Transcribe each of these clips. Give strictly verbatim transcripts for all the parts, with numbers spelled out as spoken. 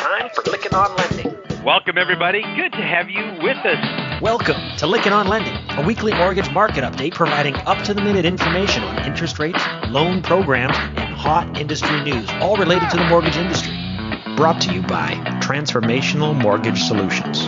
time for Lykken on Lending. Welcome, everybody. Good to have you with us. Welcome to Lykken on Lending, a weekly mortgage market update providing up-to-the-minute information on interest rates, loan programs, and hot industry news, all related to the mortgage industry. Brought to you by Transformational Mortgage Solutions.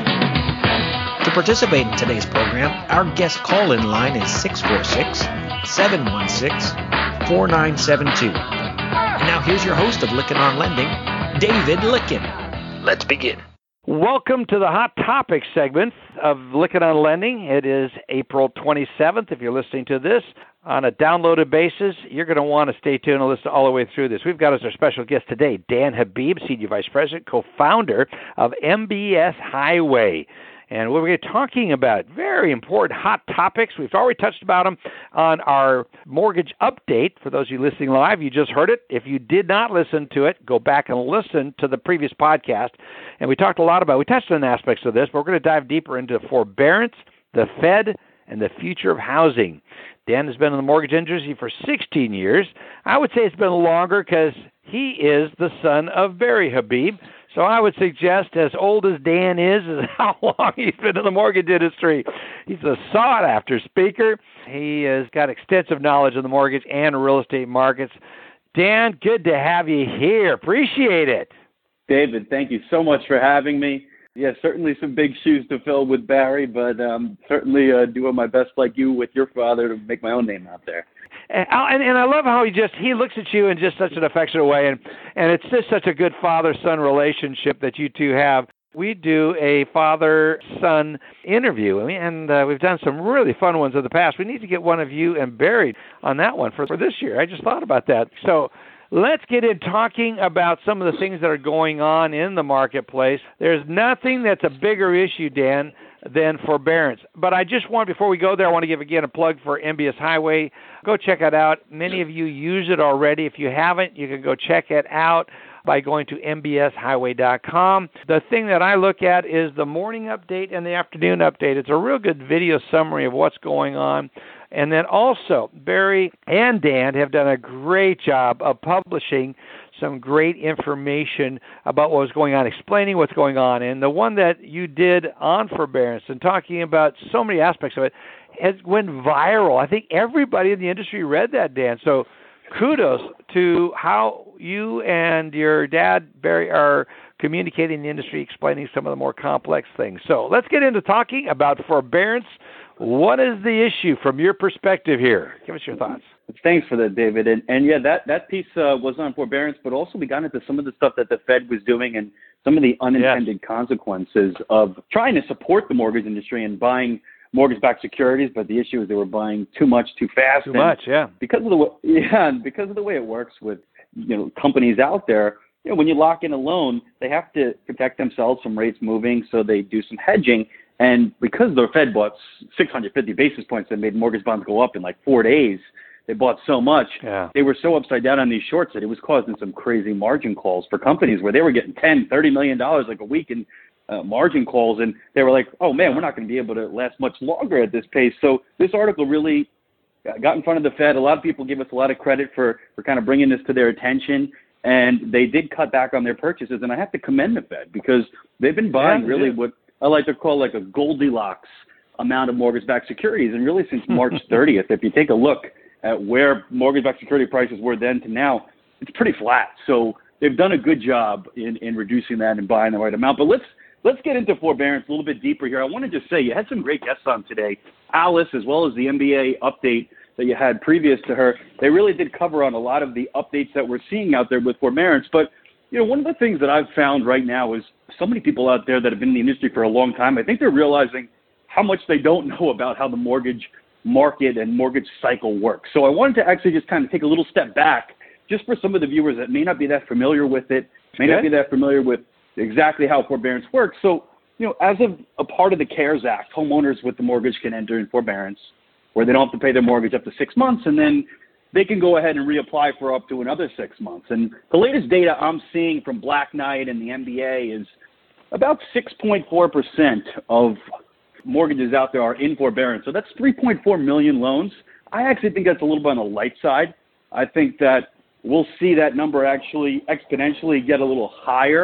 To participate in today's program, our guest call-in line is six four six, seven one six, four nine seven two. And now here's your host of Lykken on Lending, David Lykken. Let's begin. Welcome to the Hot Topics segment of Lykken on Lending. It is April twenty-seventh. If you're listening to this on a downloaded basis, you're going to want to stay tuned and listen all the way through this. We've got as our special guest today, Dan Habib, Senior Vice President, co-founder of M B S Highway. And what we're talking about, very important hot topics. We've already touched about them on our mortgage update. For those of you listening live, you just heard it. If you did not listen to it, go back and listen to the previous podcast. And we talked a lot about, we touched on aspects of this, but we're going to dive deeper into forbearance, the Fed, and the future of housing. Dan has been in the mortgage industry for sixteen years. I would say it's been longer because he is the son of Barry Habib. So I would suggest, as old as Dan is, is how long he's been in the mortgage industry. He's a sought-after speaker. He has got extensive knowledge of the mortgage and real estate markets. Dan, good to have you here. Appreciate it. David, thank you so much for having me. Yeah, certainly some big shoes to fill with Barry, but um, certainly uh, doing my best like you with your father to make my own name out there. And, and, and I love how he just, he looks at you in just such an affectionate way, and, and it's just such a good father-son relationship that you two have. We do a father-son interview, and uh, we've done some really fun ones in the past. We need to get one of you and Barry on that one for, for this year. I just thought about that. So let's get in talking about some of the things that are going on in the marketplace. There's nothing that's a bigger issue, Dan, than forbearance. But I just want, before we go there, I want to give again a plug for M B S Highway. Go check it out. Many of you use it already. If you haven't, you can go check it out by going to m b s highway dot com. The thing that I look at is the morning update and the afternoon update. It's a real good video summary of what's going on. And then also, Barry and Dan have done a great job of publishing some great information about what was going on, explaining what's going on. And the one that you did on forbearance and talking about so many aspects of it has went viral. I think everybody in the industry read that, Dan. So kudos to how you and your dad, Barry, are communicating in the industry, explaining some of the more complex things. So let's get into talking about forbearance. What is the issue from your perspective here? Give us your thoughts. Thanks for that, David. And, and yeah, that, that piece uh, was on forbearance, but also we got into some of the stuff that the Fed was doing and some of the unintended yes. consequences of trying to support the mortgage industry and buying mortgage-backed securities. But the issue is they were buying too much, too fast. Too and much, yeah. Because of the way, yeah, and because of the way it works with you know companies out there, you know, when you lock in a loan, they have to protect themselves from rates moving, so they do some hedging. And because the Fed bought six hundred fifty basis points that made mortgage bonds go up in like four days, they bought so much, yeah. they were so upside down on these shorts that it was causing some crazy margin calls for companies where they were getting ten, thirty million dollars like a week in uh, margin calls. And they were like, oh, man, we're not going to be able to last much longer at this pace. So this article really got in front of the Fed. A lot of people give us a lot of credit for, for kind of bringing this to their attention. And they did cut back on their purchases. And I have to commend the Fed because they've been buying yeah, really yeah. what I like to call like a Goldilocks amount of mortgage-backed securities. And really since March thirtieth, if you take a look at where mortgage-backed security prices were then to now, it's pretty flat. So they've done a good job in, in reducing that and buying the right amount. But let's let's get into forbearance a little bit deeper here. I want to just say you had some great guests on today. Alice, as well as the M B A update that you had previous to her, they really did cover on a lot of the updates that we're seeing out there with forbearance. But, you know, one of the things that I've found right now is so many people out there that have been in the industry for a long time, I think they're realizing how much they don't know about how the mortgage market and mortgage cycle works. So I wanted to actually just kind of take a little step back just for some of the viewers that may not be that familiar with it, may okay. not be that familiar with exactly how forbearance works. So, you know, as of a part of the CARES Act, homeowners with the mortgage can enter in forbearance where they don't have to pay their mortgage up to six months, and then they can go ahead and reapply for up to another six months. And the latest data I'm seeing from Black Knight and the M B A is about six point four percent of mortgages out there are in forbearance. So that's three point four million loans. I actually think that's a little bit on the light side. I think that we'll see that number actually exponentially get a little higher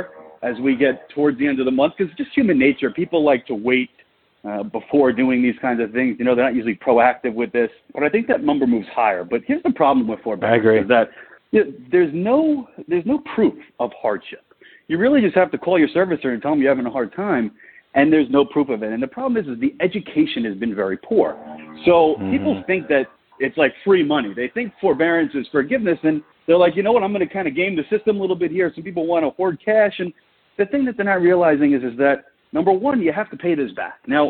as we get towards the end of the month, because just human nature. People like to wait uh, before doing these kinds of things. You know, they're not usually proactive with this. But I think that number moves higher. But here's the problem with forbearance. I agree. Is that you know, there's no there's no proof of hardship. You really just have to call your servicer and tell them you're having a hard time, and there's no proof of it. And the problem is, is the education has been very poor. So mm-hmm. people think that it's like free money. They think forbearance is forgiveness, and they're like, you know what, I'm going to kind of game the system a little bit here. Some people want to hoard cash, and the thing that they're not realizing is, is that, number one, you have to pay this back. Now,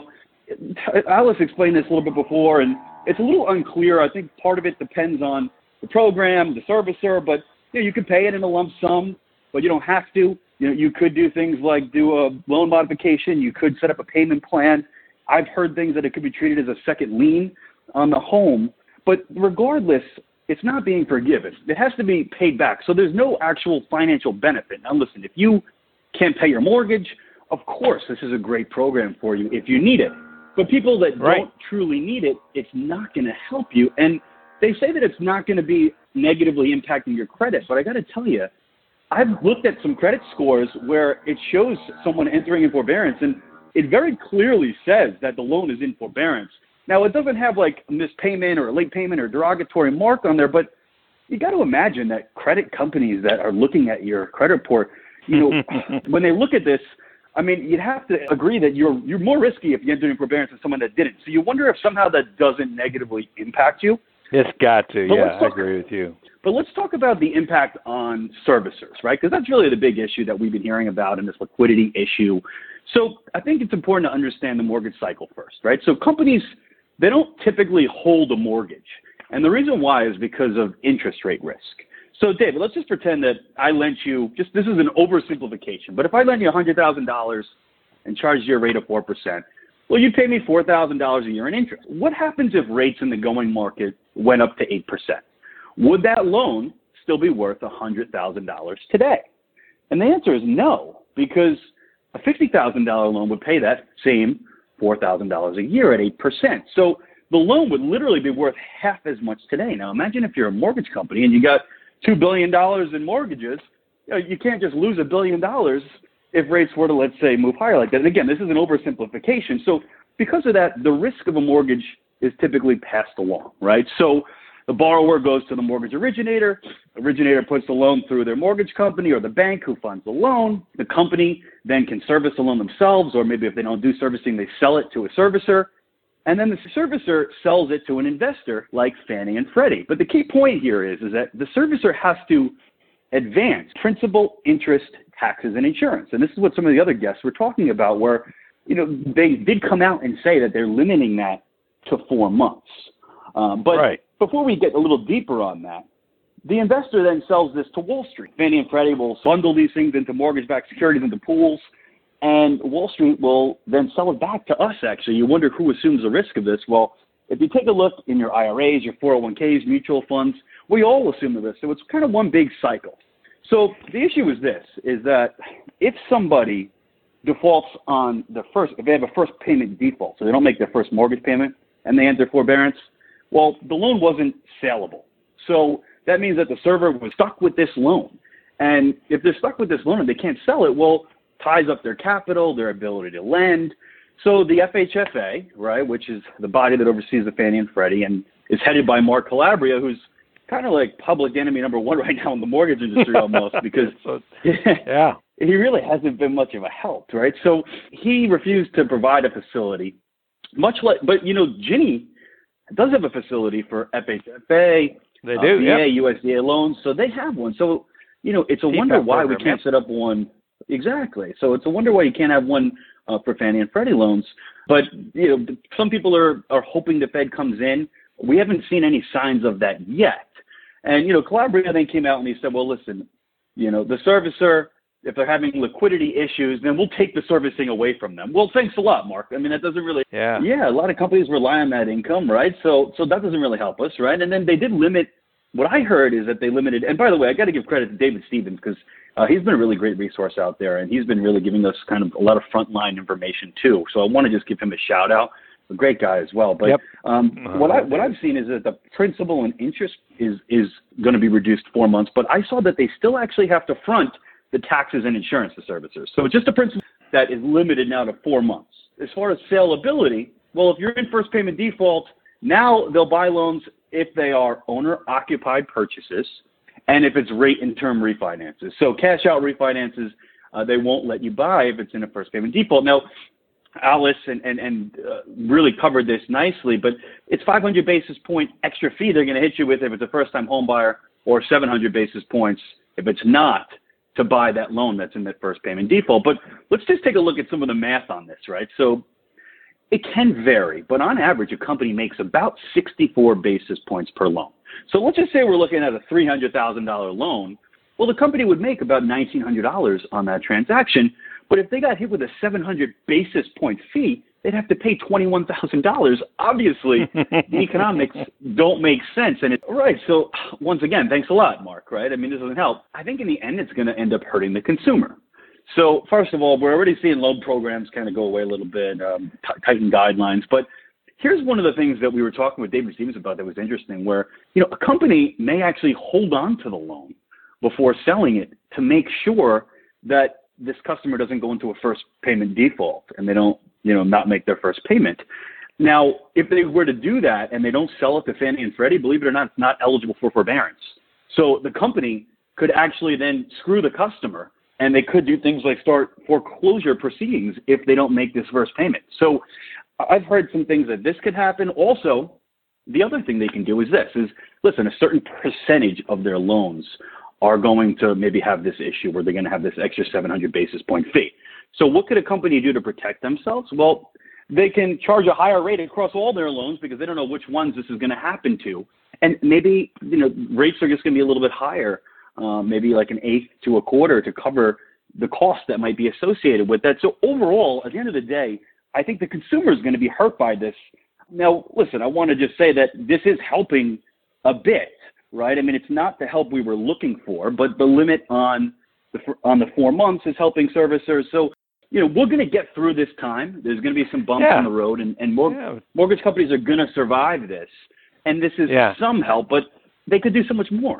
Alice explained this a little bit before, and it's a little unclear. I think part of it depends on the program, the servicer, but you know, you could pay it in a lump sum, but you don't have to. You know, you could do things like do a loan modification. You could set up a payment plan. I've heard things that it could be treated as a second lien on the home. But regardless, it's not being forgiven. It has to be paid back. So there's no actual financial benefit. Now, listen, if you can't pay your mortgage, of course, this is a great program for you if you need it. But people that right. don't truly need it, it's not going to help you. And they say that it's not going to be negatively impacting your credit. But I got to tell you, I've looked at some credit scores where it shows someone entering in forbearance, and it very clearly says that the loan is in forbearance. Now, it doesn't have like a missed payment or a late payment or derogatory mark on there, but you got to imagine that credit companies that are looking at your credit report, you know, when they look at this, I mean, you'd have to agree that you're you're more risky if you enter in forbearance than someone that didn't. So you wonder if somehow that doesn't negatively impact you. It's got to, but yeah, talk, I agree with you. But let's talk about the impact on servicers, right? Because that's really the big issue that we've been hearing about in this liquidity issue. So I think it's important to understand the mortgage cycle first, right? So companies, they don't typically hold a mortgage. And the reason why is because of interest rate risk. So, David, let's just pretend that I lent you, just this is an oversimplification, but if I lent you one hundred thousand dollars and charged you a rate of four percent, well, you pay me four thousand dollars a year in interest. What happens if rates in the going market went up to eight percent? Would that loan still be worth one hundred thousand dollars today? And the answer is no, because a fifty thousand dollars loan would pay that same four thousand dollars a year at eight percent. So the loan would literally be worth half as much today. Now, imagine if you're a mortgage company and you got two billion dollars in mortgages. You know, you can't just lose a billion dollars if rates were to, let's say, move higher like that. And again, this is an oversimplification. So because of that, the risk of a mortgage is typically passed along, right? So the borrower goes to the mortgage originator. Originator puts the loan through their mortgage company or the bank who funds the loan. The company then can service the loan themselves, or maybe if they don't do servicing, they sell it to a servicer. And then the servicer sells it to an investor like Fannie and Freddie. But the key point here is, is that the servicer has to advance principal, interest, taxes, and insurance. And this is what some of the other guests were talking about, where, you know, they did come out and say that they're limiting that to four months. Um, but right. Before we get a little deeper on that, the investor then sells this to Wall Street. Fannie and Freddie will bundle these things into mortgage-backed securities, into pools, and Wall Street will then sell it back to us, actually. You wonder who assumes the risk of this. Well, if you take a look in your I R As, your four oh one Ks, mutual funds, we all assume the risk. So it's kind of one big cycle. So the issue is this, is that if somebody defaults on the first, if they have a first payment default, so they don't make their first mortgage payment and they enter forbearance, well, the loan wasn't saleable. So that means that the server was stuck with this loan. And if they're stuck with this loan and they can't sell it, well, ties up their capital, their ability to lend. So the F H F A, right, which is the body that oversees the Fannie and Freddie and is headed by Mark Calabria, who's kind of like public enemy number one right now in the mortgage industry almost, because so, yeah, he really hasn't been much of a help, right? So he refused to provide a facility, much like, but, you know, Ginnie does have a facility for F H F A, they uh, do, V A, yeah. U S D A loans, so they have one. So, you know, it's a Keep wonder why program, we can't yeah. set up one. Exactly. So it's a wonder why you can't have one uh, for Fannie and Freddie loans. But, you know, some people are, are hoping the Fed comes in. We haven't seen any signs of that yet. And, you know, Calabria then came out and he said, well, listen, you know, the servicer, if they're having liquidity issues, then we'll take the servicing away from them. Well, thanks a lot, Mark. I mean, that doesn't really, yeah, yeah, a lot of companies rely on that income, right? So, so that doesn't really help us, right? And then they did limit, what I heard is that they limited, and by the way, I got to give credit to David Stevens because uh, he's been a really great resource out there, and he's been really giving us kind of a lot of frontline information too. So I want to just give him a shout out. A great guy as well. But yep. um, uh, what I what I've seen is that the principal and interest is is going to be reduced four months. But I saw that they still actually have to front the taxes and insurance to servicers. So it's just a principle that is limited now to four months. As far as saleability, well, if you're in first payment default, now they'll buy loans if they are owner-occupied purchases and if it's rate and term refinances. So cash-out refinances, uh, they won't let you buy if it's in a first payment default. Now, Alice and, and, and uh, really covered this nicely, but it's five hundred basis point extra fee they're going to hit you with if it's a first-time home buyer, or seven hundred basis points if it's not, to buy that loan that's in that first payment default. But let's just take a look at some of the math on this, right? So it can vary, but on average, a company makes about sixty-four basis points per loan. So let's just say we're looking at a three hundred thousand dollars loan. Well, the company would make about nineteen hundred dollars on that transaction. But if they got hit with a seven hundred basis point fee, they'd have to pay twenty-one thousand dollars. Obviously, the economics don't make sense. And it, right, so once again, thanks a lot, Mark, right? I mean, this doesn't help. I think in the end, it's going to end up hurting the consumer. So first of all, we're already seeing loan programs kind of go away a little bit, um, t- tighten guidelines. But here's one of the things that we were talking with David Stevens about that was interesting, where, you know, a company may actually hold on to the loan before selling it to make sure that this customer doesn't go into a first payment default and they don't, you know, not make their first payment. Now, if they were to do that and they don't sell it to Fannie and Freddie, believe it or not, it's not eligible for forbearance. So the company could actually then screw the customer, and they could do things like start foreclosure proceedings if they don't make this first payment. So I've heard some things that this could happen. Also, the other thing they can do is this, is, listen, a certain percentage of their loans are going to maybe have this issue where they're going to have this extra seven hundred basis point fee. So what could a company do to protect themselves? Well, they can charge a higher rate across all their loans because they don't know which ones this is going to happen to. And maybe, you know, rates are just going to be a little bit higher, uh, maybe like an eighth to a quarter to cover the cost that might be associated with that. So overall, at the end of the day, I think the consumer is going to be hurt by this. Now, listen, I want to just say that this is helping a bit, right? I mean, it's not the help we were looking for, but the limit on the on the four months is helping servicers. So, you know, we're going to get through this time. There's going to be some bumps yeah. on the road, and, and mor- yeah. mortgage companies are going to survive this. And this is yeah. some help, but they could do so much more.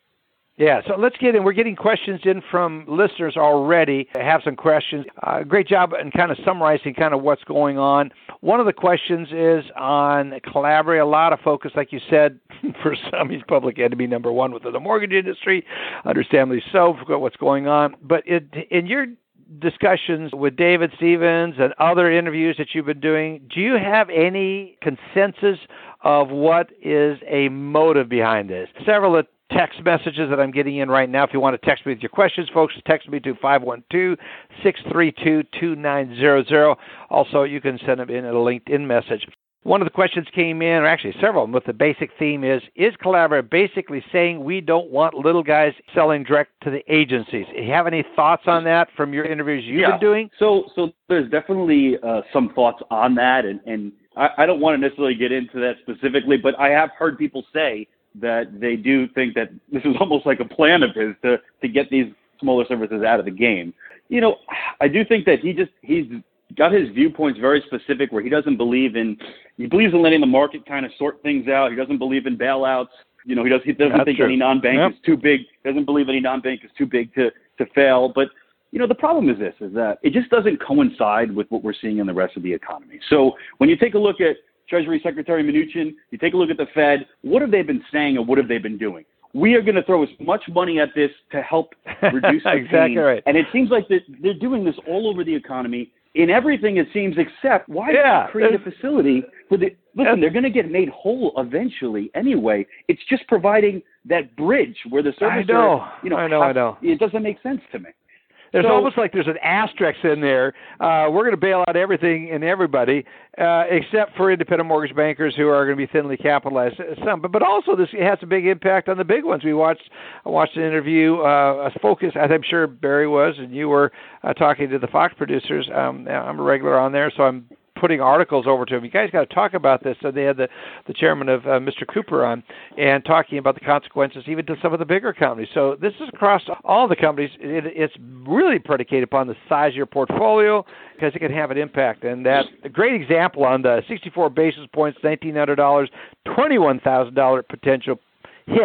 Yeah, so let's get in. We're getting questions in from listeners already. I have some questions. Uh, great job in kind of summarizing kind of what's going on. One of the questions is on Calabria. A lot of focus, like you said, for some, he's public enemy number one within the mortgage industry. Understandably so, for what's going on. But it, in your discussions with David Stevens and other interviews that you've been doing, do you have any consensus of what is a motive behind this? Several of text messages that I'm getting in right now. If you want to text me with your questions, folks, text me to five one two, six three two, two nine zero zero. Also, you can send them in a LinkedIn message. One of the questions came in, or actually several of them, with the basic theme is, is Calabria basically saying we don't want little guys selling direct to the agencies? You have any thoughts on that from your interviews you've yeah. been doing? So so there's definitely uh, some thoughts on that, and, and I, I don't want to necessarily get into that specifically, but I have heard people say that they do think that this is almost like a plan of his to, to get these smaller services out of the game. You know, I do think that he just, he's got his viewpoints very specific where he doesn't believe in, he believes in letting the market kind of sort things out. He doesn't believe in bailouts. You know, he, does, he doesn't That's think true. any non-bank yep. is too big. He doesn't believe any non-bank is too big to, to fail. But, you know, the problem is this, is that it just doesn't coincide with what we're seeing in the rest of the economy. So when you take a look at Treasury Secretary Mnuchin, you take a look at the Fed, what have they been saying and what have they been doing? We are going to throw as much money at this to help reduce the exactly pain. Right. And it seems like they're doing this all over the economy in everything, it seems, except why yeah, create a facility for the – listen, they're going to get made whole eventually anyway. It's just providing that bridge where the servicer – I know, you know, I know, has, I know. It doesn't make sense to me. There's so, almost like there's an asterisk in there. Uh, we're going to bail out everything and everybody, uh, except for independent mortgage bankers who are going to be thinly capitalized. Some, but but also this has a big impact on the big ones. We watched I watched an interview, uh, a focus, as I'm sure Barry was, and you were uh, talking to the Fox producers. Um, I'm a regular on there, so I'm putting articles over to them. You guys got to talk about this. So they had the, the chairman of uh, Mister Cooper on and talking about the consequences even to some of the bigger companies. So this is across all the companies. It, it's really predicated upon the size of your portfolio because it can have an impact. And that a great example on the sixty-four basis points, nineteen hundred dollars, twenty-one thousand dollars potential hit.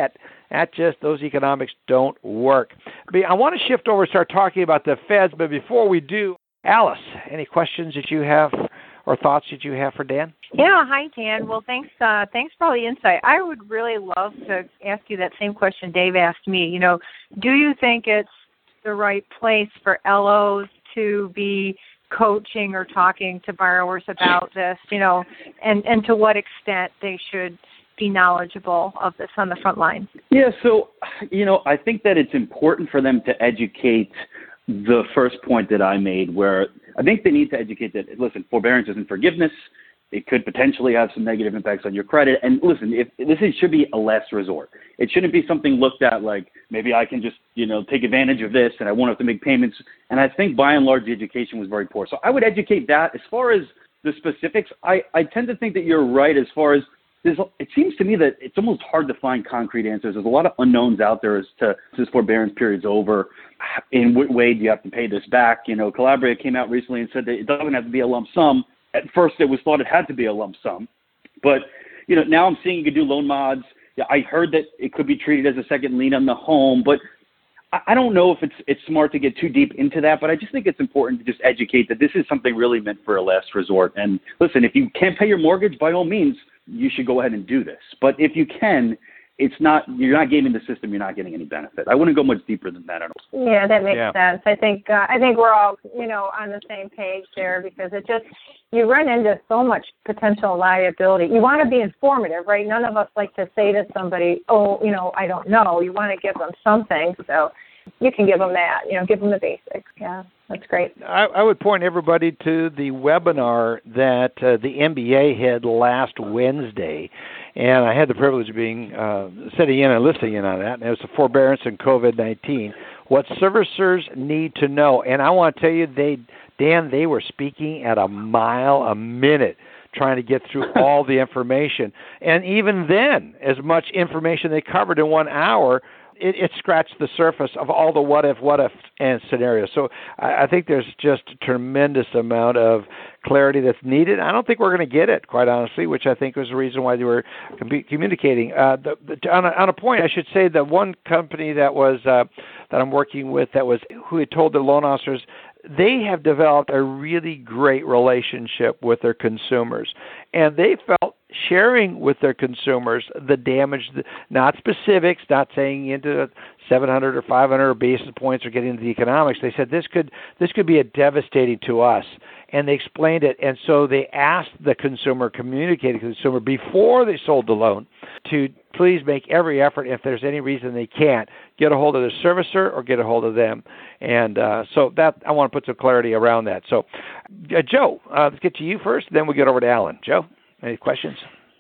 That just, those economics don't work. But I want to shift over and start talking about the Feds, but before we do, Alice, any questions that you have or thoughts that you have for Dan? Yeah, hi, Dan. Well, thanks uh, thanks for all the insight. I would really love to ask you that same question Dave asked me. You know, do you think it's the right place for L Os to be coaching or talking to borrowers about this, you know, and, and to what extent they should be knowledgeable of this on the front line? Yeah, so, you know, I think that it's important for them to educate the first point that I made, where I think they need to educate that, listen, forbearance isn't forgiveness. It could potentially have some negative impacts on your credit. And listen, if this is, should be a last resort. It shouldn't be something looked at like maybe I can just, you know, take advantage of this and I won't have to make payments. And I think by and large the education was very poor. So I would educate that. As far as the specifics, I, I tend to think that you're right as far as there's, it seems to me that it's almost hard to find concrete answers. There's a lot of unknowns out there as to this forbearance period's over. In what way do you have to pay this back? You know, Calabria came out recently and said that it doesn't have to be a lump sum. At first, it was thought it had to be a lump sum. But, you know, now I'm seeing you could do loan mods. Yeah, I heard that it could be treated as a second lien on the home. But I, I don't know if it's it's smart to get too deep into that. But I just think it's important to just educate that this is something really meant for a last resort. And listen, if you can't pay your mortgage, by all means, you should go ahead and do this. But if you can, it's not, you're not gaming the system, you're not getting any benefit. I wouldn't go much deeper than that. I don't Yeah, that makes yeah. sense. I think uh, I think we're all, you know, on the same page there, because it just, you run into so much potential liability. You want to be informative, right? None of us like to say to somebody, oh, you know, I don't know. You want to give them something, so you can give them that, you know, give them the basics. Yeah, that's great. I, I would point everybody to the webinar that uh, the M B A had last Wednesday. And I had the privilege of being uh, sitting in and listening in on that. And it was the forbearance and COVID nineteen. What servicers need to know. And I want to tell you, they, Dan, they were speaking at a mile a minute, trying to get through all the information. And even then, as much information they covered in one hour, it, it scratched the surface of all the what if, what if, and scenarios. So I, I think there's just a tremendous amount of clarity that's needed. I don't think we're going to get it, quite honestly, which I think was the reason why they were com- communicating. Uh, the, the, on, a, on a point, I should say that one company that was uh, that I'm working with that was who had told their loan officers they have developed a really great relationship with their consumers, and they felt sharing with their consumers the damage, not specifics, not saying into seven hundred or five hundred basis points or getting into the economics. They said this could this could be a devastating to us, and they explained it. And so they asked the consumer, communicated to the consumer before they sold the loan, to please make every effort, if there's any reason they can't, get a hold of the servicer or get a hold of them. And uh, so that I want to put some clarity around that. So, uh, Joe, uh, let's get to you first, then we'll get over to Alan. Joe, any questions?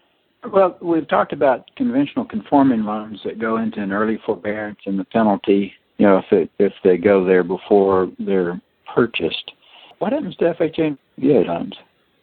Well, we've talked about conventional conforming loans that go into an early forbearance and the penalty, you know, if it, if they go there before they're purchased. What happens to F H A loans?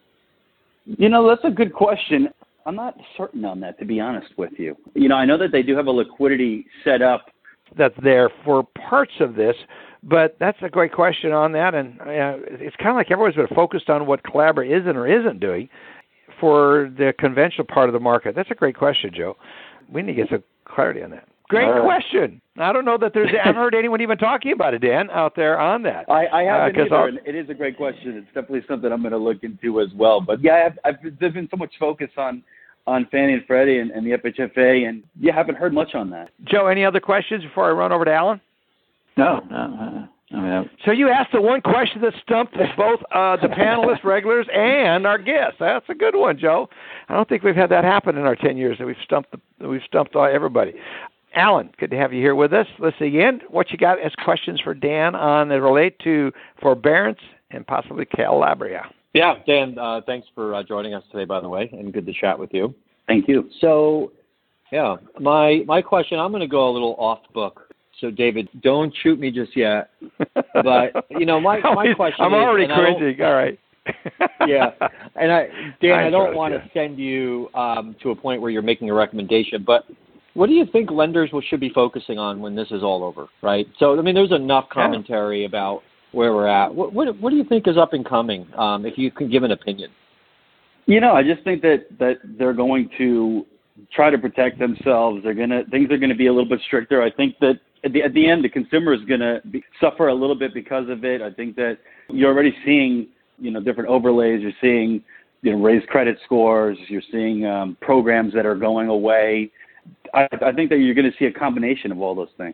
You know, that's a good question. I'm not certain on that, to be honest with you. You know, I know that they do have a liquidity set up that's there for parts of this, but that's a great question on that. And uh, it's kind of like everyone's been focused on what Calabria isn't or isn't doing for the conventional part of the market. That's a great question, Joe. We need to get some clarity on that. Great uh, question. I don't know that there's, I've heard anyone even talking about it, Dan, out there on that. I, I haven't uh, either, and it is a great question. It's definitely something I'm going to look into as well. But yeah, I've, I've, there's been so much focus on, on Fannie and Freddie and, and the F H F A, and yeah, haven't heard much on that. Joe, any other questions before I run over to Alan? No, no, uh, I mean, so you asked the one question that stumped both uh, the panelists, regulars, and our guests. That's a good one, Joe. I don't think we've had that happen in our ten years that we've stumped the, we've stumped everybody. Alan, good to have you here with us. Let's see again. What you got as questions for Dan on that relate to forbearance and possibly Calabria? Yeah, Dan, uh, thanks for uh, joining us today, by the way, and good to chat with you. Thank you. So, yeah, my my question, I'm going to go a little off book. So, David, don't shoot me just yet. But, you know, my, my question I'm is... I'm already cringing. All right. Yeah. And, I, Dan, I, I don't want to send you um, to a point where you're making a recommendation, but what do you think lenders will, should be focusing on when this is all over, right? So, I mean, there's enough commentary yeah. about where we're at. What, what, what do you think is up and coming, um, if you can give an opinion? You know, I just think that, that they're going to try to protect themselves. They're gonna things are gonna be a little bit stricter. I think that at the at the end, the consumer is gonna be, suffer a little bit because of it. I think that you're already seeing, you know, different overlays. You're seeing, you know, raised credit scores. You're seeing um, programs that are going away. I, I think that you're going to see a combination of all those things.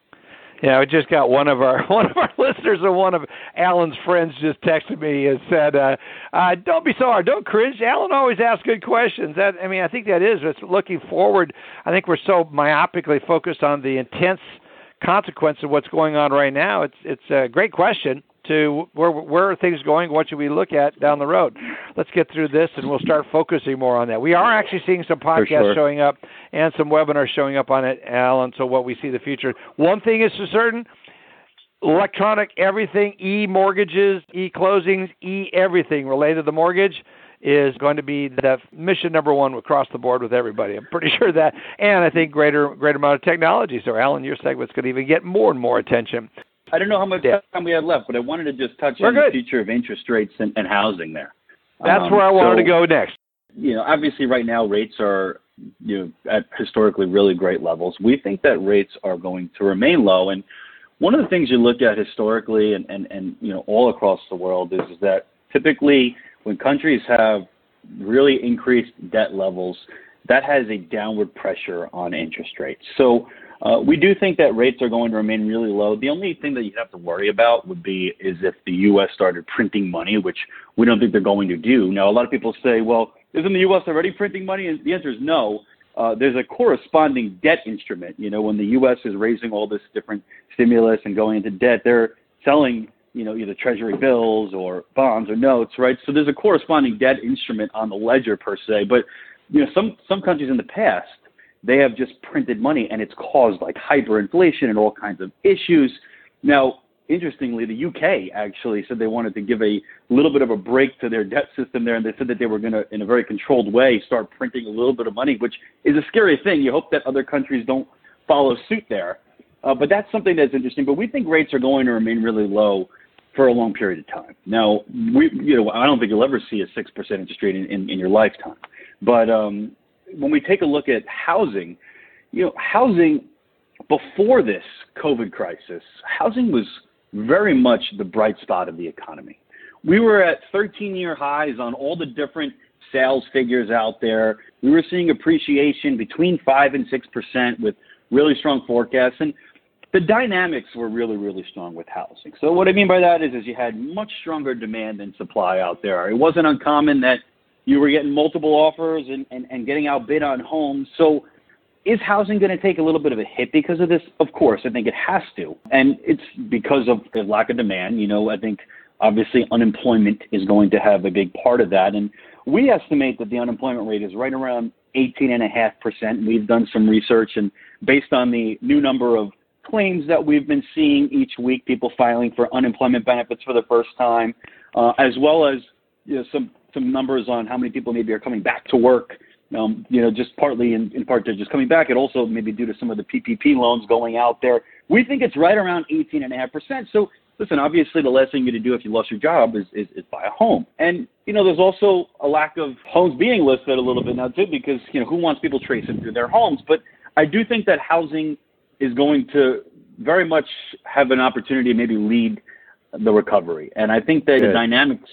Yeah, we just got one of our one of our listeners and one of Alan's friends just texted me and said, uh, uh, "Don't be so hard, don't cringe. Alan always asks good questions." That I mean, I think that is. It's looking forward. I think we're so myopically focused on the intense consequence of what's going on right now. It's it's a great question to where where are things going? What should we look at down the road? Let's get through this, and we'll start focusing more on that. We are actually seeing some podcasts sure. showing up and some webinars showing up on it, Alan, so what we see the future. One thing is for certain, electronic everything, e-mortgages, e-closings, e-everything related to the mortgage is going to be the mission number one across the board with everybody. I'm pretty sure that. And I think greater greater amount of technology. So, Alan, your segment's going to even get more and more attention. I don't know how much yeah. time we have left, but I wanted to just touch We're on good. the future of interest rates and, and housing there. That's um, where I wanted so, to go next. You know, obviously right now rates are, you know, at historically really great levels. We think that rates are going to remain low. And one of the things you look at historically and, and, and you know, all across the world is, is that typically when countries have really increased debt levels, that has a downward pressure on interest rates. So uh, we do think that rates are going to remain really low. The only thing that you have to worry about would be is if the U S started printing money, which we don't think they're going to do. Now, a lot of people say, well, isn't the U S already printing money? And the answer is no. Uh, there's a corresponding debt instrument. You know, when the U S is raising all this different stimulus and going into debt, they're selling, you know, either treasury bills or bonds or notes, right? So there's a corresponding debt instrument on the ledger per se. But, you know, some, some countries in the past, they have just printed money and it's caused like hyperinflation and all kinds of issues. Now, interestingly, the U K actually said they wanted to give a little bit of a break to their debt system there, and they said that they were going to, in a very controlled way, start printing a little bit of money, which is a scary thing. You hope that other countries don't follow suit there. Uh, but that's something that's interesting. But we think rates are going to remain really low for a long period of time. Now, we, you know, I don't think you'll ever see a six percent interest rate in, in, in your lifetime. But um, when we take a look at housing, you know, housing before this COVID crisis, housing was very much the bright spot of the economy. We were at thirteen-year highs on all the different sales figures out there. We were seeing appreciation between five and six percent with really strong forecasts. And the dynamics were really, really strong with housing. So what I mean by that is, is you had much stronger demand than supply out there. It wasn't uncommon that you were getting multiple offers and, and, and getting outbid on homes. So is housing going to take a little bit of a hit because of this? Of course, I think it has to. And it's because of the lack of demand. You know, I think obviously unemployment is going to have a big part of that. And we estimate that the unemployment rate is right around eighteen point five percent. We've done some research, and based on the new number of claims that we've been seeing each week, people filing for unemployment benefits for the first time, uh, as well as, you know, some some numbers on how many people maybe are coming back to work, um, you know, just partly in, in part to just coming back. It also maybe due to some of the P P P loans going out there. We think it's right around eighteen point five percent. So, listen, obviously the last thing you to do if you lost your job is, is, is buy a home. And, you know, there's also a lack of homes being listed a little bit now, too, because, you know, who wants people tracing through their homes? But I do think that housing is going to very much have an opportunity to maybe lead the recovery. And I think that Good. the dynamics,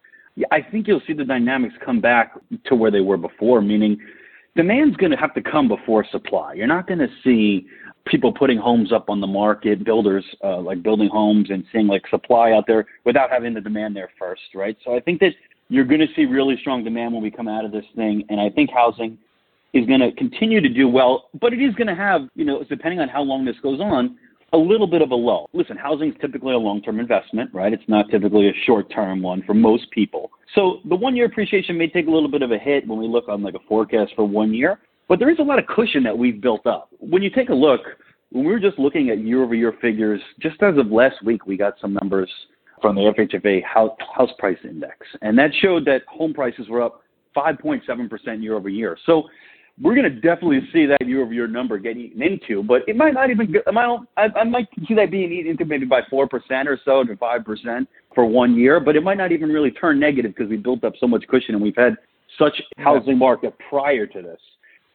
I think you'll see the dynamics come back to where they were before, meaning demand's going to have to come before supply. You're not going to see people putting homes up on the market, builders uh, like building homes and seeing like supply out there without having the demand there first, right? So I think that you're going to see really strong demand when we come out of this thing. And I think housing is going to continue to do well, but it is going to have, you know, depending on how long this goes on, a little bit of a lull. Listen, housing is typically a long-term investment, right? It's not typically a short-term one for most people. So the one-year appreciation may take a little bit of a hit when we look on like a forecast for one year, but there is a lot of cushion that we've built up. When you take a look, when we were just looking at year-over-year figures, just as of last week, we got some numbers from the F H F A house, house price index, and that showed that home prices were up five point seven percent year over year. So we're going to definitely see that year-over-year number get eaten into, but it might not even – I might, I might see that being eaten into maybe by four percent or so to five percent for one year, but it might not even really turn negative because we built up so much cushion and we've had such housing market prior to this.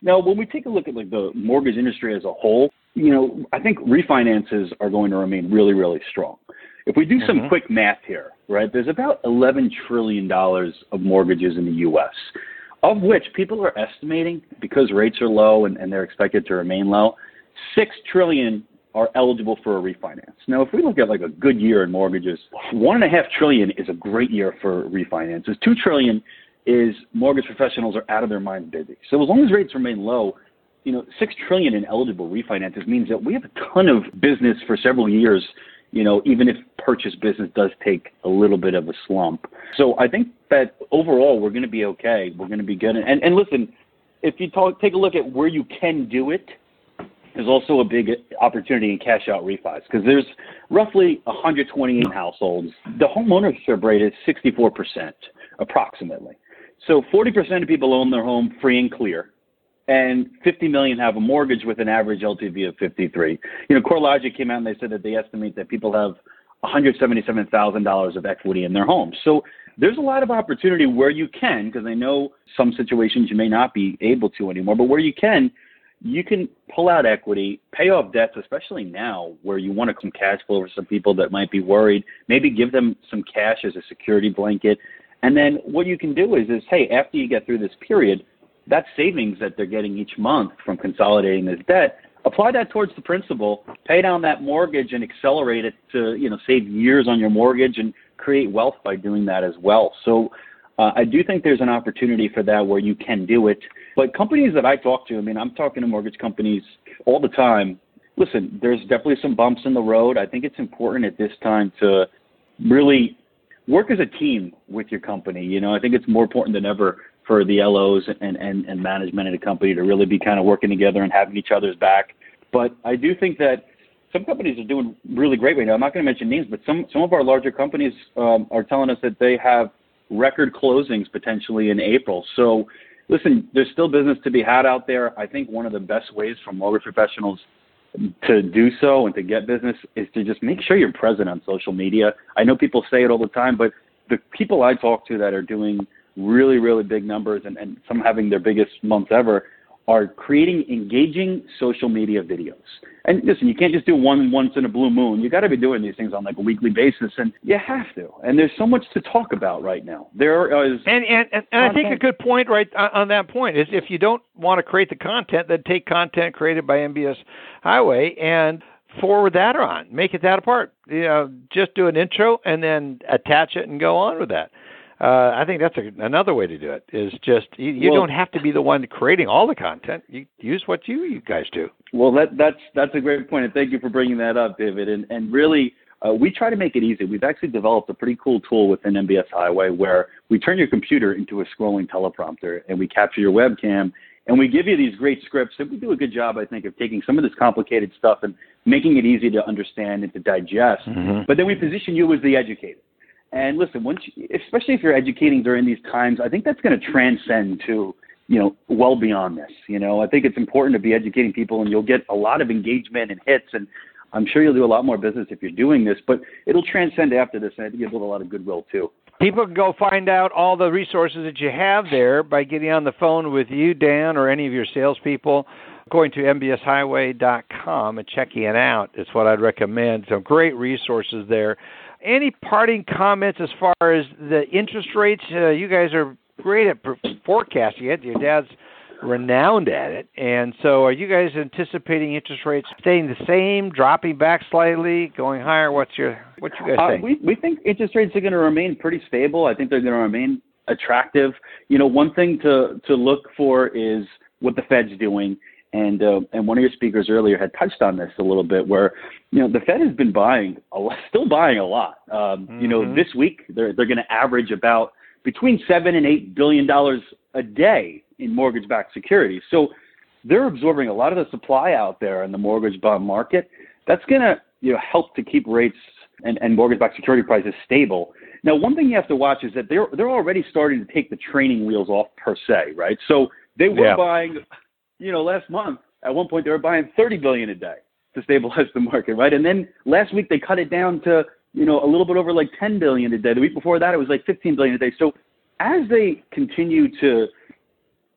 Now, when we take a look at like the mortgage industry as a whole, you know, I think refinances are going to remain really, really strong. If we do some mm-hmm. quick math here, right, there's about eleven trillion dollars of mortgages in the U S, of which people are estimating, because rates are low and, and they're expected to remain low, six trillion dollars are eligible for a refinance. Now, if we look at like a good year in mortgages, one and a half trillion is a great year for refinances. Two trillion is mortgage professionals are out of their mind busy. So as long as rates remain low, you know, six trillion in eligible refinances means that we have a ton of business for several years, you know, even if purchase business does take a little bit of a slump. So I think that overall we're going to be okay. We're going to be good. And, and listen, if you talk, take a look at where you can do it, there's also a big opportunity in cash out refis because there's roughly one hundred twenty-eight households. The home ownership rate is sixty-four percent approximately. So forty percent of people own their home free and clear, and fifty million have a mortgage with an average L T V of fifty-three. You know, CoreLogic came out and they said that they estimate that people have one hundred seventy-seven thousand dollars of equity in their homes. So there's a lot of opportunity where you can, because I know some situations you may not be able to anymore, but where you can, you can pull out equity, pay off debts, especially now where you want to some cash flow for some people that might be worried, maybe give them some cash as a security blanket. And then what you can do is, is, hey, after you get through this period, that savings that they're getting each month from consolidating this debt, apply that towards the principal, pay down that mortgage and accelerate it to, you know, save years on your mortgage and create wealth by doing that as well. So uh, I do think there's an opportunity for that where you can do it. But companies that I talk to, I mean, I'm talking to mortgage companies all the time. Listen, there's definitely some bumps in the road. I think it's important at this time to really work as a team with your company. You know, I think it's more important than ever for the L Os and, and, and management of the company to really be kind of working together and having each other's back. But I do think that some companies are doing really great right now. I'm not going to mention names, but some, some of our larger companies um, are telling us that they have record closings potentially in April. So listen, there's still business to be had out there. I think one of the best ways for mortgage professionals to do so and to get business is to just make sure you're present on social media. I know people say it all the time, but the people I talk to that are doing really, really big numbers and, and some having their biggest months ever are creating engaging social media videos. And listen, you can't just do one once in a blue moon. You got to be doing these things on like a weekly basis, and you have to. And there's so much to talk about right now. There is, and and, and, and I think a good point right on that point is if you don't want to create the content, then take content created by M B S Highway and forward that on, make it that apart. You know, just do an intro and then attach it and go on with that. Uh, I think that's a, another way to do it. Is just you, you well, don't have to be the one creating all the content. You use what you you guys do. Well, that that's that's a great point, and thank you for bringing that up, David. And and really, uh, we try to make it easy. We've actually developed a pretty cool tool within M B S Highway where we turn your computer into a scrolling teleprompter, and we capture your webcam, and we give you these great scripts. And we do a good job, I think, of taking some of this complicated stuff and making it easy to understand and to digest. Mm-hmm. But then we position you as the educator. And listen, once you, especially if you're educating during these times, I think that's going to transcend to, you know, well beyond this. You know, I think it's important to be educating people, and you'll get a lot of engagement and hits, and I'm sure you'll do a lot more business if you're doing this, but it'll transcend after this, and I think you'll build a lot of goodwill too. People can go find out all the resources that you have there by getting on the phone with you, Dan, or any of your salespeople. Going to M B S highway dot com and checking it out is what I'd recommend. Some great resources there. Any parting comments as far as the interest rates? Uh, you guys are great at forecasting it. Your dad's renowned at it. And so are you guys anticipating interest rates staying the same, dropping back slightly, going higher? What's your what you guys uh, think? We, we think interest rates are going to remain pretty stable. I think they're going to remain attractive. You know, one thing to, to look for is what the Fed's doing. And uh, and one of your speakers earlier had touched on this a little bit, where you know the Fed has been buying a lot, still buying a lot. Um, mm-hmm. You know, this week they're they're going to average about between seven and eight billion dollars a day in mortgage-backed securities. So they're absorbing a lot of the supply out there in the mortgage bond market. That's going to you know help to keep rates and, and mortgage-backed security prices stable. Now, one thing you have to watch is that they're they're already starting to take the training wheels off per se, right? So they were yeah. buying. You know, last month, at one point, they were buying thirty billion dollars a day to stabilize the market, right? And then last week, they cut it down to, you know, a little bit over like ten billion dollars a day. The week before that, it was like fifteen billion dollars a day. So as they continue to,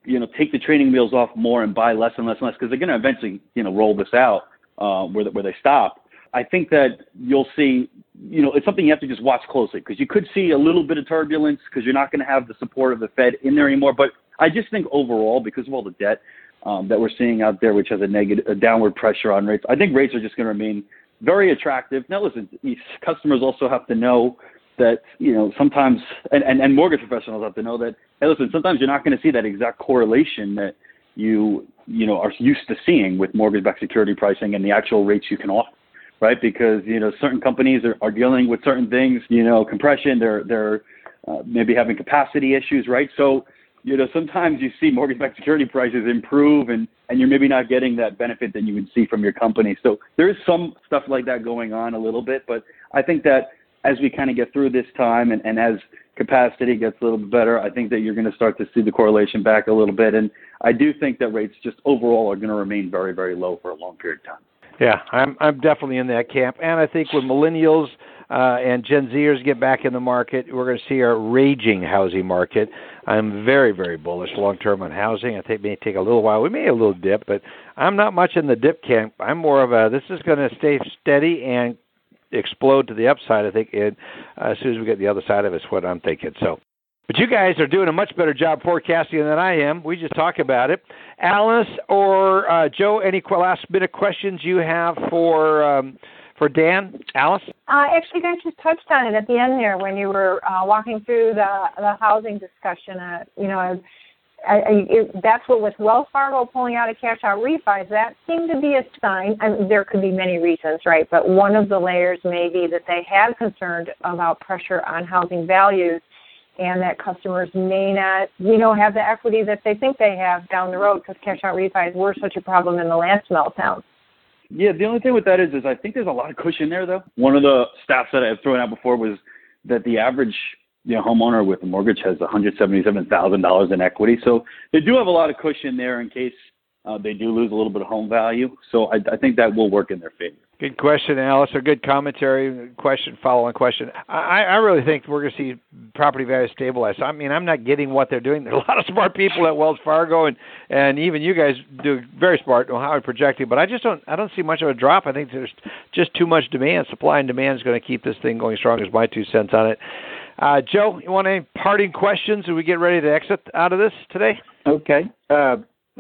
you know, take the training wheels off more and buy less and less and less, because they're going to eventually, you know, roll this out uh, where, where they stop. I think that you'll see, you know, it's something you have to just watch closely, because you could see a little bit of turbulence because you're not going to have the support of the Fed in there anymore. But I just think overall, because of all the debt um, that we're seeing out there, which has a negative, a downward pressure on rates, I think rates are just going to remain very attractive. Now, listen, these customers also have to know that, you know, sometimes, and, and, and mortgage professionals have to know that, hey, listen, sometimes you're not going to see that exact correlation that you, you know, are used to seeing with mortgage-backed security pricing and the actual rates you can offer. Right, because you know certain companies are, are dealing with certain things, you know, compression. They're they're uh, maybe having capacity issues, right? So, you know, sometimes you see mortgage-backed security prices improve, and, and you're maybe not getting that benefit that you would see from your company. So there is some stuff like that going on a little bit, but I think that as we kind of get through this time and, and as capacity gets a little bit better, I think that you're going to start to see the correlation back a little bit, and I do think that rates just overall are going to remain very, very low for a long period of time. Yeah, I'm I'm definitely in that camp, and I think when millennials uh, and Gen Zers get back in the market, we're going to see a raging housing market. I'm very, very bullish long-term on housing. I think it may take a little while. We may have a little dip, but I'm not much in the dip camp. I'm more of a, this is going to stay steady and explode to the upside, I think, and, uh, as soon as we get the other side of it is what I'm thinking. So. But you guys are doing a much better job forecasting than I am. We just talk about it. Alice or uh, Joe, any last-minute questions you have for um, for Dan? Alice? Uh, actually, you guys just touched on it at the end there when you were uh, walking through the, the housing discussion. Uh, you know, I, I, it, that's what with Wells Fargo pulling out of cash-out refis, that seemed to be a sign. I mean, there could be many reasons, right? But one of the layers may be that they have concerned about pressure on housing values, and that customers may not, you know, have the equity that they think they have down the road because cash-out refis were such a problem in the last meltdown. Yeah, the only thing with that is, is I think there's a lot of cushion there, though. One of the stats that I've thrown out before was that the average, you know, homeowner with a mortgage has one hundred seventy-seven thousand dollars in equity. So they do have a lot of cushion there in case uh, they do lose a little bit of home value. So I, I think that will work in their favor. Good question, Alice, or good commentary, question, follow-on question. I, I really think we're going to see property values stabilize. I mean, I'm not getting what they're doing. There are a lot of smart people at Wells Fargo, and, and even you guys do very smart, know how to project it, but I just don't I don't see much of a drop. I think there's just too much demand. Supply and demand is going to keep this thing going strong, is my two cents on it. Uh, Joe, you want any parting questions as we get ready to exit out of this today? Okay. Uh,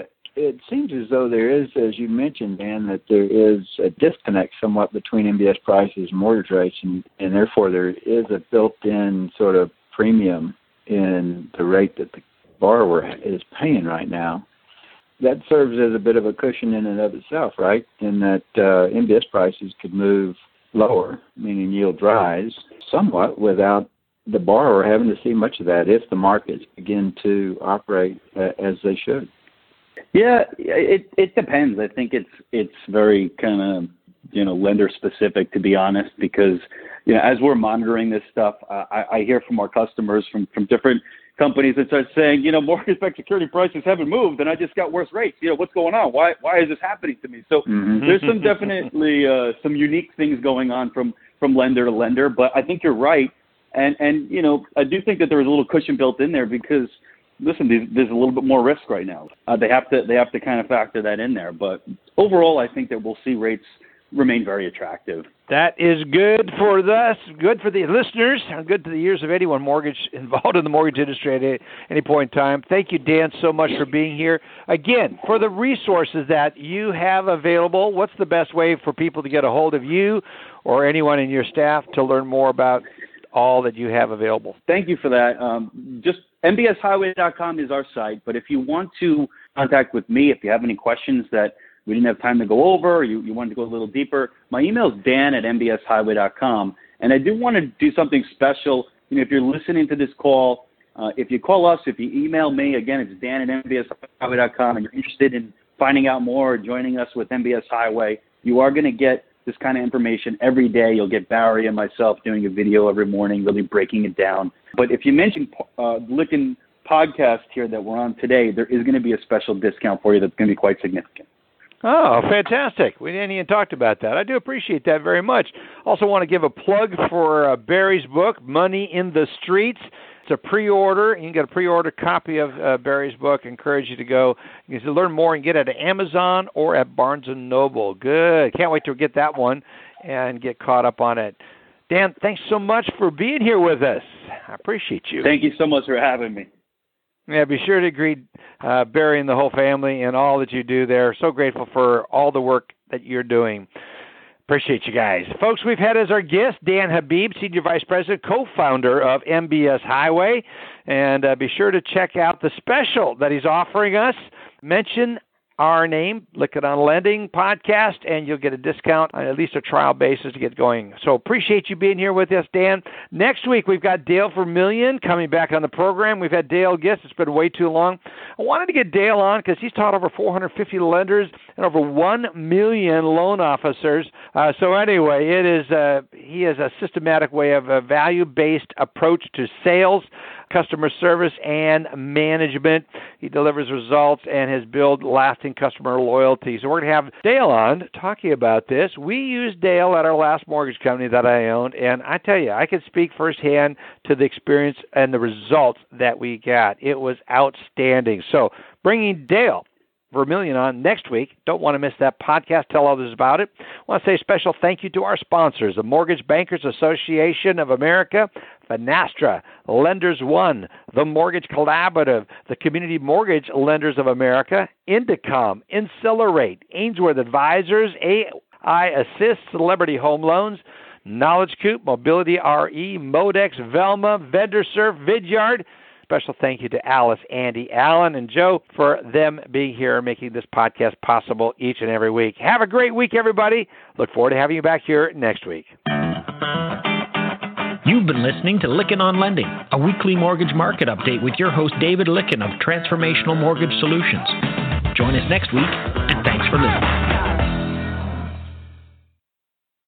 It seems as though there is, as you mentioned, Dan, that there is a disconnect somewhat between M B S prices and mortgage rates, and, and therefore there is a built-in sort of premium in the rate that the borrower is paying right now. That serves as a bit of a cushion in and of itself, right, in that uh, M B S prices could move lower, meaning yields rise, somewhat without the borrower having to see much of that if the markets begin to operate uh, as they should. Yeah, it it depends. I think it's it's very kind of, you know, lender specific, to be honest, because, you know, as we're monitoring this stuff, I, I hear from our customers from, from different companies that start saying, you know, mortgage-backed security prices haven't moved and I just got worse rates. You know, what's going on? Why why is this happening to me? So mm-hmm. there's some definitely uh, some unique things going on from, from lender to lender, but I think you're right. And, and, you know, I do think that there was a little cushion built in there because, listen, there's, there's a little bit more risk right now. Uh, they have to they have to kind of factor that in there. But overall, I think that we'll see rates remain very attractive. That is good for us, good for the listeners, and good to the ears of anyone mortgage involved in the mortgage industry at any point in time. Thank you, Dan, so much for being here. Again, for the resources that you have available, what's the best way for people to get a hold of you or anyone in your staff to learn more about all that you have available? Thank you for that. Um, just M B S highway dot com is our site, but if you want to contact with me, if you have any questions that we didn't have time to go over, or you, you wanted to go a little deeper, my email is dan at M B S highway dot com. And I do want to do something special. You know, if you're listening to this call, uh, if you call us, if you email me, again, it's dan at M B S highway dot com, and you're interested in finding out more or joining us with M B S Highway, you are going to get this kind of information every day. You'll get Barry and myself doing a video every morning, really breaking it down. But if you mention uh, Lykken podcast here that we're on today, there is going to be a special discount for you that's going to be quite significant. Oh, fantastic. We didn't even talk about that. I do appreciate that very much. Also want to give a plug for uh, Barry's book, Money in the Streets. It's a pre-order. You can get a pre-order copy of uh, Barry's book. I encourage you to go. You can learn more and get it at Amazon or at Barnes and Noble. Good. Can't wait to get that one and get caught up on it. Dan, thanks so much for being here with us. I appreciate you. Thank you so much for having me. Yeah, be sure to greet uh, Barry and the whole family and all that you do there. So grateful for all the work that you're doing. Appreciate you guys. Folks, we've had as our guest Dan Habib, Senior Vice President, co-founder of M B S Highway. And uh, be sure to check out the special that he's offering us. Mention our name, Lykken on Lending podcast, and you'll get a discount on at least a trial basis to get going. So appreciate you being here with us, Dan. Next week, we've got Dale Vermillion coming back on the program. We've had Dale guest. It's been way too long. I wanted to get Dale on because he's taught over four hundred fifty lenders and over one million loan officers. Uh, so anyway, it is uh, he has a systematic way of a value-based approach to sales, customer service, and management. He delivers results and has built lasting customer loyalty. So we're going to have Dale on talking about this. We used Dale at our last mortgage company that I owned, and I tell you, I can speak firsthand to the experience and the results that we got. It was outstanding. So bringing Dale Vermillion on next week. Don't want to miss that podcast. Tell others about it. I want to say a special thank you to our sponsors, the Mortgage Bankers Association of America, Finastra, Lenders One, the Mortgage Collaborative, the Community Mortgage Lenders of America, Indicom, Incelerate, Ainsworth Advisors, A I Assist, Celebrity Home Loans, Knowledge Coop, Mobility R E, Modex, Velma, VendorServe, Vidyard. Special thank you to Alice, Andy, Alan, and Joe for them being here making this podcast possible each and every week. Have a great week, everybody. Look forward to having you back here next week. You've been listening to Lykken on Lending, a weekly mortgage market update with your host, David Lykken of Transformational Mortgage Solutions. Join us next week, and thanks for listening.